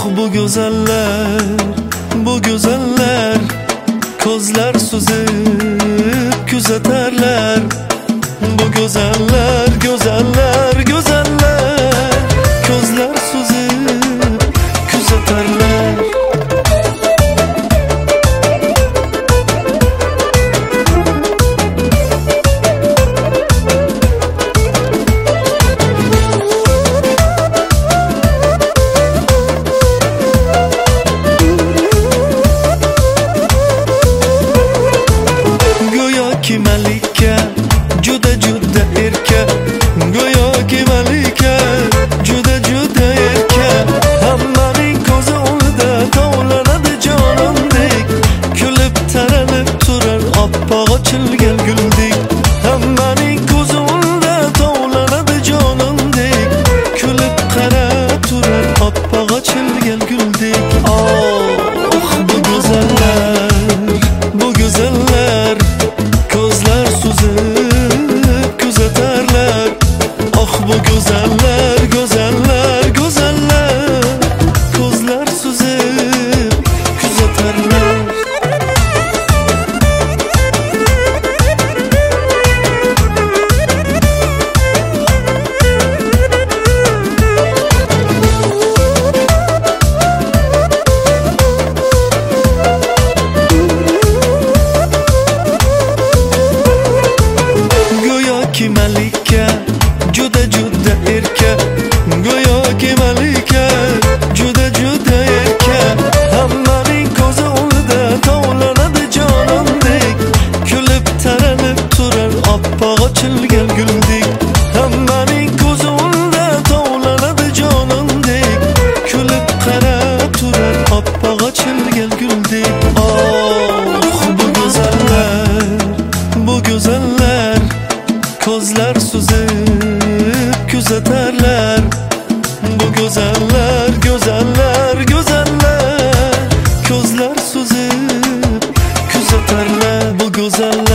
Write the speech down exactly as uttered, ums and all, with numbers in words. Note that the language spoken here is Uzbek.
bu go'zallar, bu go'zallar, ko'zlar suzib kuzatarlar. Bu go'zallar, go'zallar, go'zallar, ko'zlar suzib kuzatarlar. Go'yoki malika, juda juda erka, go'yoki malika, juda juda erka. Hammaning ko'zi oldida tovlanadi jonimdek, kulib taralib turar oppoq ochilgan guldek. Hammaning ko'zi oldida tovlanadi jonimdek, kulib qarab turar oppoq ochilgan guldek. Oh, bu go'zallar, bu go'zallar, ko'zlar suzib kuzatarlar. Oh, bu go'zallar, go'zallar, go'zallar, ko'zlar suzib kuzatarlar. Go'yoki malika, juda juda erka, go'yoki malika, juda juda erka. Hammaning ko'zi oldida tovlanadi jonimdek, kulib taralib turar oppoq ochilgan guldek. Hammaning ko'zi oldida tovlanadi jonimdek, kulib qarab turar oppoq ochilgan guldek. Oh, bu go'zallar, bu go'zallar, ko'zlar suzib kuzatarlar. Bu go'zallar, go'zallar, go'zallar, ko'zlar suzib kuzatarlar. Bu go'zallar